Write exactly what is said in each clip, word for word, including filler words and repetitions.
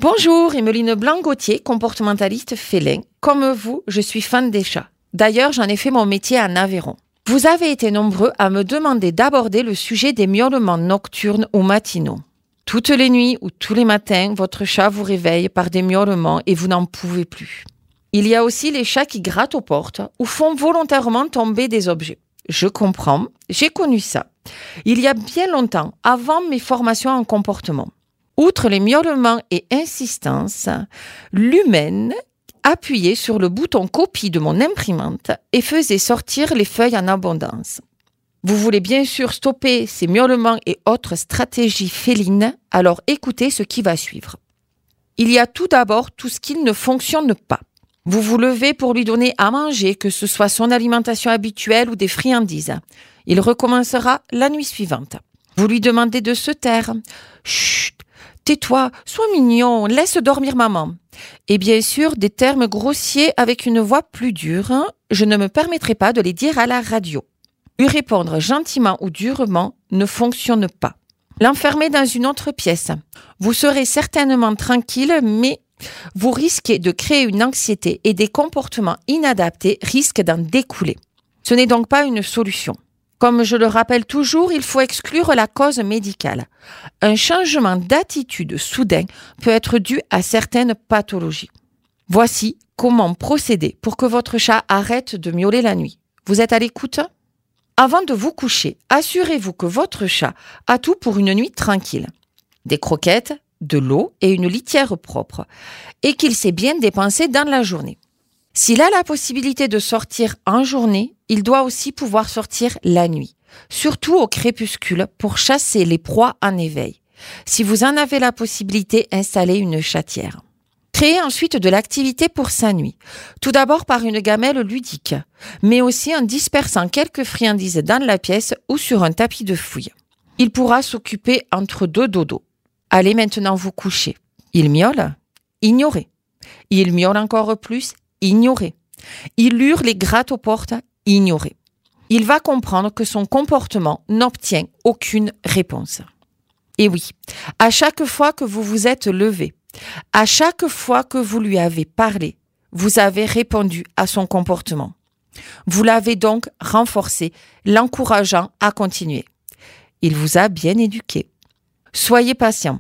Bonjour, Emeline Blanc-Gauthier, comportementaliste félin. Comme vous, je suis fan des chats. D'ailleurs, j'en ai fait mon métier en Aveyron. Vous avez été nombreux à me demander d'aborder le sujet des miaulements nocturnes ou matinaux. Toutes les nuits ou tous les matins, votre chat vous réveille par des miaulements et vous n'en pouvez plus. Il y a aussi les chats qui grattent aux portes ou font volontairement tomber des objets. Je comprends, j'ai connu ça. Il y a bien longtemps, avant mes formations en comportement. Outre les miaulements et insistances, l'humaine appuyait sur le bouton copie de mon imprimante et faisait sortir les feuilles en abondance. Vous voulez bien sûr stopper ces miaulements et autres stratégies félines, alors écoutez ce qui va suivre. Il y a tout d'abord tout ce qui ne fonctionne pas. Vous vous levez pour lui donner à manger, que ce soit son alimentation habituelle ou des friandises. Il recommencera la nuit suivante. Vous lui demandez de se taire. Chut, tais-toi, sois mignon, laisse dormir maman. Et bien sûr, des termes grossiers avec une voix plus dure. Je ne me permettrai pas de les dire à la radio. Lui répondre gentiment ou durement ne fonctionne pas. L'enfermer dans une autre pièce. Vous serez certainement tranquille, mais vous risquez de créer une anxiété et des comportements inadaptés risquent d'en découler. Ce n'est donc pas une solution. Comme je le rappelle toujours, il faut exclure la cause médicale. Un changement d'attitude soudain peut être dû à certaines pathologies. Voici comment procéder pour que votre chat arrête de miauler la nuit. Vous êtes à l'écoute ? Avant de vous coucher, assurez-vous que votre chat a tout pour une nuit tranquille. Des croquettes, de l'eau et une litière propre, et qu'il s'est bien dépensé dans la journée. S'il a la possibilité de sortir en journée, il doit aussi pouvoir sortir la nuit, surtout au crépuscule pour chasser les proies en éveil. Si vous en avez la possibilité, installez une chatière. Créez ensuite de l'activité pour sa nuit, tout d'abord par une gamelle ludique, mais aussi en dispersant quelques friandises dans la pièce ou sur un tapis de fouille. Il pourra s'occuper entre deux dodos. Allez maintenant vous coucher. Il miaule, ignorez. Il miaule encore plus, ignorez. Il hurle et gratte aux portes, ignorez. Il va comprendre que son comportement n'obtient aucune réponse. Et oui, à chaque fois que vous vous êtes levé, à chaque fois que vous lui avez parlé, vous avez répondu à son comportement. Vous l'avez donc renforcé, l'encourageant à continuer. Il vous a bien éduqué. Soyez patient.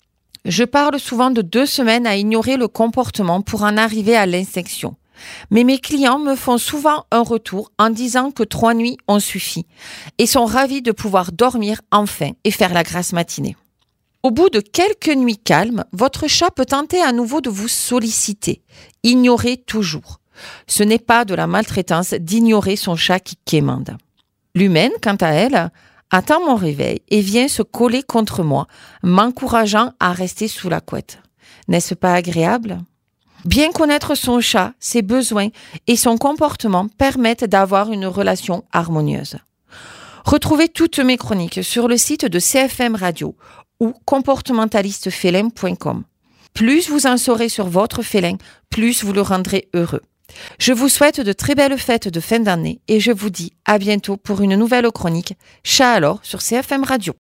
Je parle souvent de deux semaines à ignorer le comportement pour en arriver à l'inspection. Mais mes clients me font souvent un retour en disant que trois nuits ont suffi et sont ravis de pouvoir dormir enfin et faire la grasse matinée. Au bout de quelques nuits calmes, votre chat peut tenter à nouveau de vous solliciter. Ignorez toujours. Ce n'est pas de la maltraitance d'ignorer son chat qui quémande. L'humaine, quant à elle, attend mon réveil et vient se coller contre moi, m'encourageant à rester sous la couette. N'est-ce pas agréable ? Bien connaître son chat, ses besoins et son comportement permettent d'avoir une relation harmonieuse. Retrouvez toutes mes chroniques sur le site de C F M Radio ou comportementaliste félin point com. Plus vous en saurez sur votre félin, plus vous le rendrez heureux. Je vous souhaite de très belles fêtes de fin d'année et je vous dis à bientôt pour une nouvelle chronique Chat alors sur C F M Radio.